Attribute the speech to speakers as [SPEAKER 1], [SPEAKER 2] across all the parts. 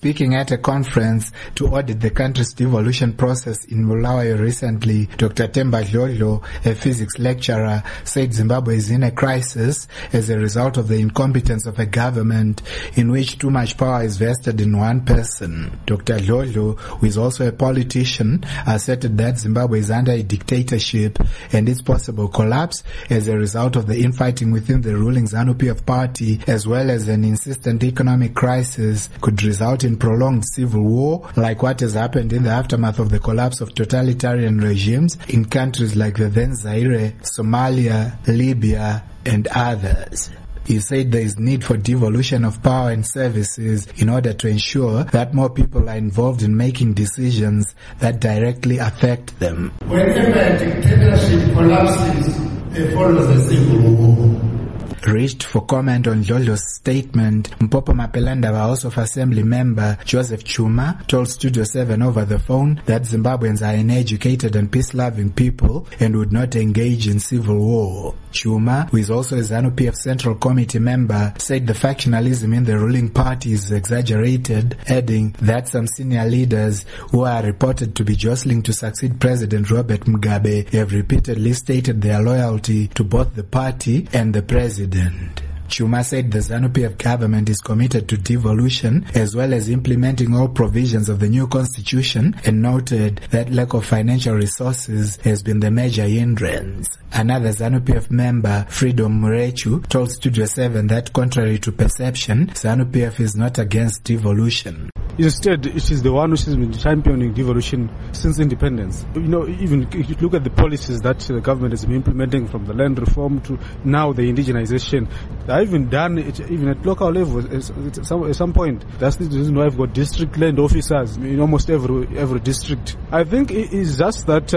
[SPEAKER 1] Speaking at a conference to audit the country's devolution process in Bulawayo recently, Dr. Themba Dlodlo, a physics lecturer, said Zimbabwe is in a crisis as a result of the incompetence of a government in which too much power is vested in one person. Dr. Dlodlo, who is also a politician, asserted that Zimbabwe is under a dictatorship and its possible collapse as a result of the infighting within the ruling ZANU-PF party, as well as an insistent economic crisis, could result in prolonged civil war, like what has happened in the aftermath of the collapse of totalitarian regimes in countries like the then Zaire, Somalia, Libya, and others. He said there is need for devolution of power and services in order to ensure that more people are involved in making decisions that directly affect them.
[SPEAKER 2] Whenever a dictatorship collapses, it follows a civil war.
[SPEAKER 1] Reached for comment on Dlodlo's statement, Mpopo Mapelanda, House of Assembly member Joseph Chuma, told Studio 7 over the phone that Zimbabweans are an educated and peace-loving people and would not engage in civil war. Chuma, who is also a ZANU-PF Central Committee member, said the factionalism in the ruling party is exaggerated, adding that some senior leaders who are reported to be jostling to succeed President Robert Mugabe have repeatedly stated their loyalty to both the party and the president. Chuma said the ZANU-PF government is committed to devolution as well as implementing all provisions of the new constitution, and noted that lack of financial resources has been the major hindrance. Another ZANU-PF member, Freedom Murechu, told Studio 7 that contrary to perception, ZANU-PF is not against devolution.
[SPEAKER 3] Instead, it is the one which has been championing devolution since independence. Even if you look at the policies that the government has been implementing, from the land reform to now the indigenization, they've even done it even at local level. At some point, that's the reason why we've got district land officers in almost every district. I think it is just that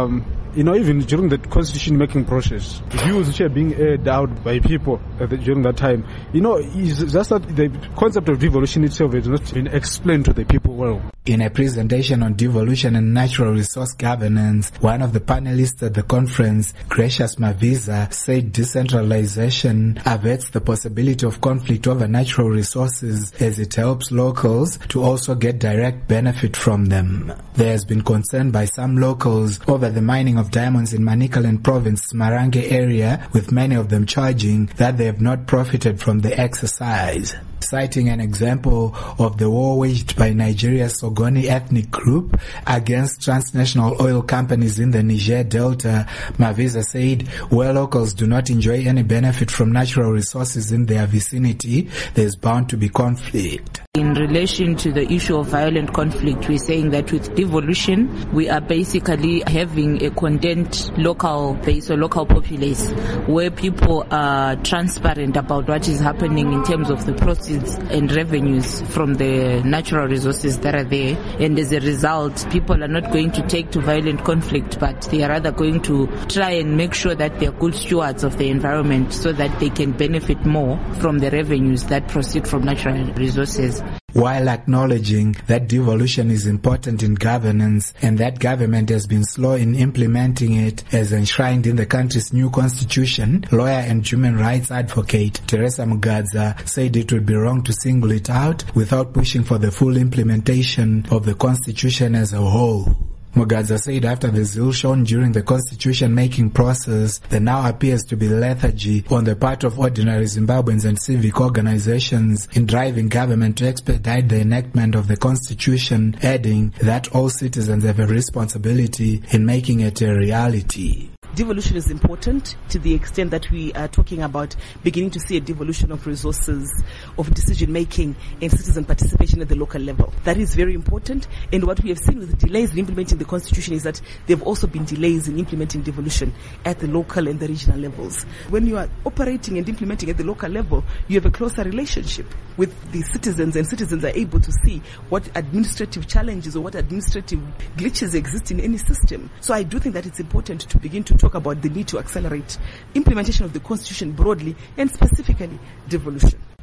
[SPEAKER 3] even during the constitution making process, views which are being aired out by people during that time, it's just that the concept of devolution itself has not been explained to the people well.
[SPEAKER 1] In a presentation on devolution and natural resource governance, one of the panelists at the conference, Gracious Maviza, said decentralization averts the possibility of conflict over natural resources as it helps locals to also get direct benefit from them. There has been concern by some locals over the mining of diamonds in Manicaland Province, Marange area, with many of them charging that they have not profited from the exercise. Citing an example of the war waged by Nigeria's Sogoni ethnic group against transnational oil companies in the Niger Delta, Maviza said, where locals do not enjoy any benefit from natural resources in their vicinity, there is bound to be conflict.
[SPEAKER 4] In relation to the issue of violent conflict, we're saying that with devolution, we are basically having a content local base or local populace where people are transparent about what is happening in terms of the proceeds and revenues from the natural resources that are there. And as a result, people are not going to take to violent conflict, but they are rather going to try and make sure that they are good stewards of the environment so that they can benefit more from the revenues that proceed from natural resources.
[SPEAKER 1] While acknowledging that devolution is important in governance and that government has been slow in implementing it as enshrined in the country's new constitution, lawyer and human rights advocate Teresa Mugadza said it would be wrong to single it out without pushing for the full implementation of the constitution as a whole. Mugadza said after the zeal shown during the constitution-making process, there now appears to be lethargy on the part of ordinary Zimbabweans and civic organizations in driving government to expedite the enactment of the constitution, adding that all citizens have a responsibility in making it a reality.
[SPEAKER 5] Devolution is important to the extent that we are talking about beginning to see a devolution of resources, of decision-making and citizen participation at the local level. That is very important, and what we have seen with the delays in implementing the constitution is that there have also been delays in implementing devolution at the local and the regional levels. When you are operating and implementing at the local level, you have a closer relationship with the citizens, and citizens are able to see what administrative challenges or what administrative glitches exist in any system. So I do think that it's important to begin to talk about the need to accelerate implementation of the constitution broadly and specifically devolution.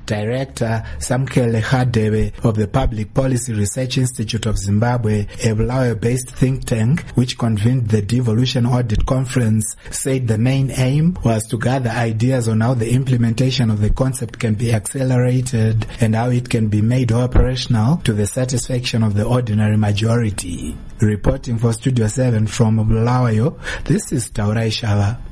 [SPEAKER 1] Director Samkele Hadebe of the Public Policy Research Institute of Zimbabwe, a Bulawayo-based think tank which convened the Devolution Audit Conference, said the main aim was to gather ideas on how the implementation of the concept can be accelerated and how it can be made operational to the satisfaction of the ordinary majority. Reporting for Studio 7 from Bulawayo, this is Taurai Shava.